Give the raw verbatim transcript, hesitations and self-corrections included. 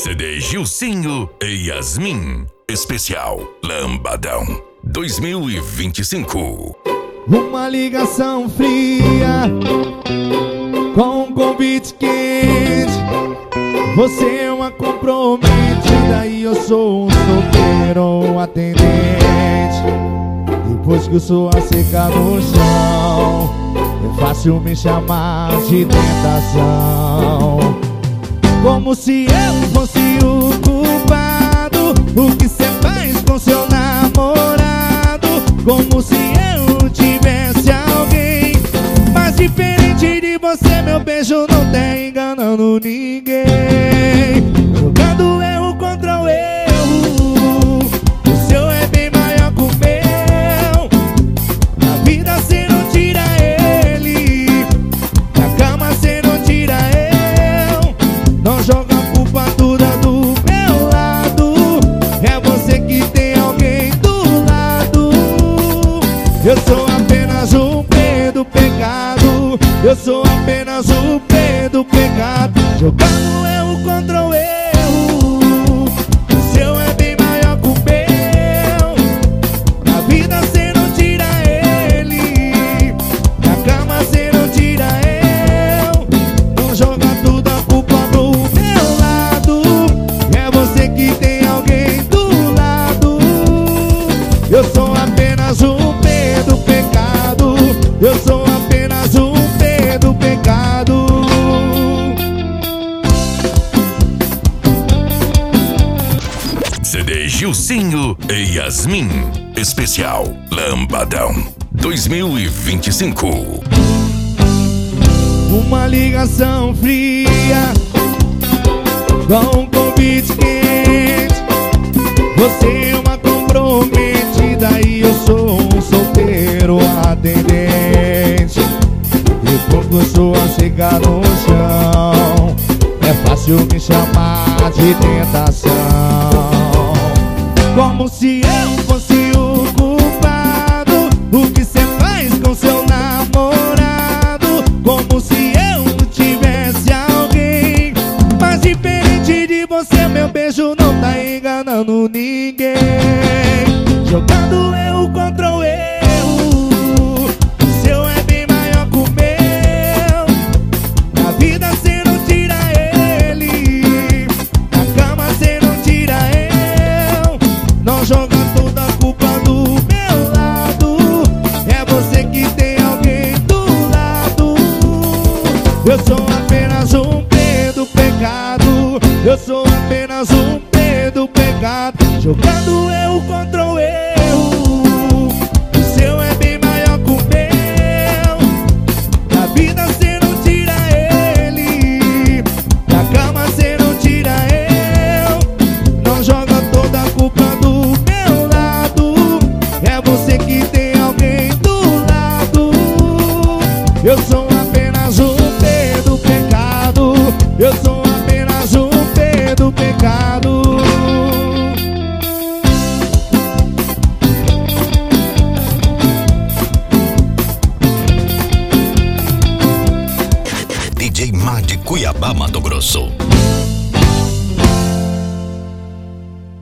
C D Gilcinho e Yasmin, especial Lambadão dois mil e vinte e cinco. Uma ligação fria com um convite quente. Você é uma comprometida e eu sou um solteiro atendente. Depois que eu sou a secar no chão, é fácil me chamar de tentação. Como se eu fosse o culpado. O que cê faz com seu namorado? Como se eu tivesse alguém. Mas diferente de você, meu beijo não tá enganando ninguém. Jogando erro contra o erro, o seu é bem maior que o meu. Na vida cê não tira ele, na cama cê não tira eu. Não joga a culpa toda do meu lado, é você que tem alguém do lado. Eu sou apenas um P do pecado, eu sou apenas um P do pecado. Jogando erro contra o erro, o seu é bem maior que o meu. Na vida cê não tira ele, na cama cê não tira eu. Não joga tudo a culpa pro meu lado, é você que tem alguém do lado. Eu sou apenas um P do pecado, eu sou apenas um P do pecado. C D Gilcinho e Yasmin, especial Lambadão dois mil e vinte e cinco. Uma ligação fria com um convite quente. Você é uma comprometida e eu sou um solteiro atendente. Depois que eu sou a chegar no chão, é fácil me chamar de tentação. Como se eu fosse o culpado. O que cê faz com seu namorado? Como se eu tivesse alguém. Mas diferente de você, meu beijo não tá enganando ninguém. Jogando erro contra o erro, o seu é bem maior que o meu. Na vida cê não tira ele, na cama cê não tira eu. Não joga toda a culpa do meu lado, é você que tem alguém do lado. Eu sou apenas um P do pecado, eu sou apenas um P do pecado. Jogando erro contra o erro, o seu é bem maior que o meu. Na vida cê não tira ele, na cama cê não tira eu. Não joga toda a culpa do meu lado, é você que tem alguém do lado. Eu sou apenas um P do pecado, eu sou apenas um P do pecado. D J Mar de Cuiabá, Mato Grosso.